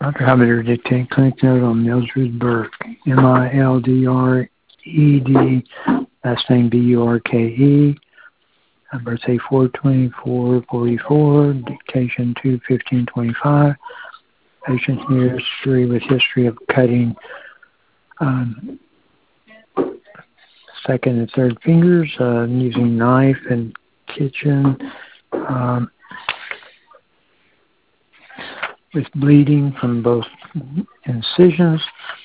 Dr. Habider dictate clinic note on Mildred Burke, Mildred, last name Burke, birthday 4/24/44, dictation 2/15/25. Patient history with history of cutting second and third fingers, using knife in kitchen, with bleeding from both incisions.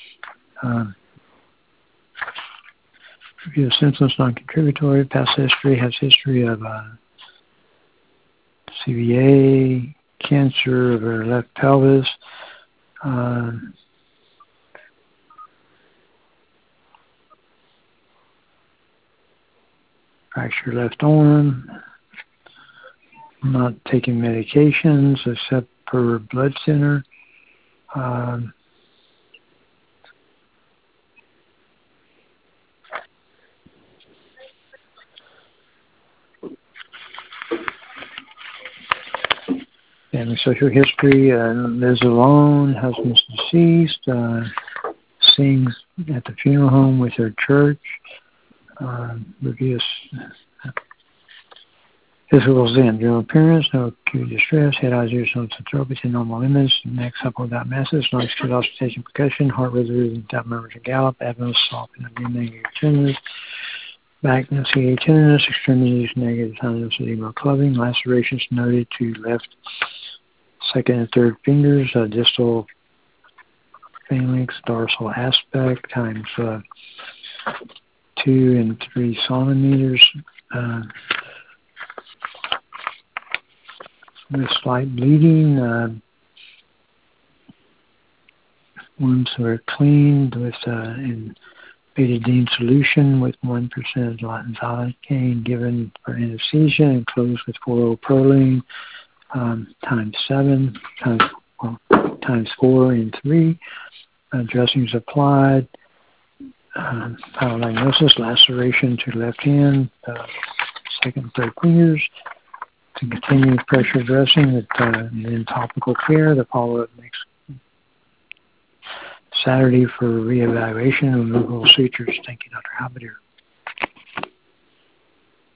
Review of symptoms, non-contributory. Past history has history of CVA, cancer of her left pelvis, fractured left arm, not taking medications except for blood thinner. Family social history, lives alone, husband's deceased, sings at the funeral home with her church, reviews physicals in general appearance, no acute distress, head, eyes, ears, nose, and throat within normal limits, neck supple without masses, no acute auscultation percussion, heart rate without murmurs or gallop, abdomen soft and negative tenderness, back no CA tenderness, extremities negative sinus edema clubbing, lacerations noted to left second and third fingers, distal phalanx, dorsal aspect times 2 and 3 centimeters, with slight bleeding. Wounds were cleaned with in betadine solution with 1% xylocaine given for anesthesia and closed with 4-O-proline times 7 times 4 and 3. Dressings applied. Final diagnosis: laceration to left hand, second and third fingers. To continue pressure dressing and then topical care. The follow-up next Saturday for reevaluation and removal of sutures. Thank you, Dr. Habider.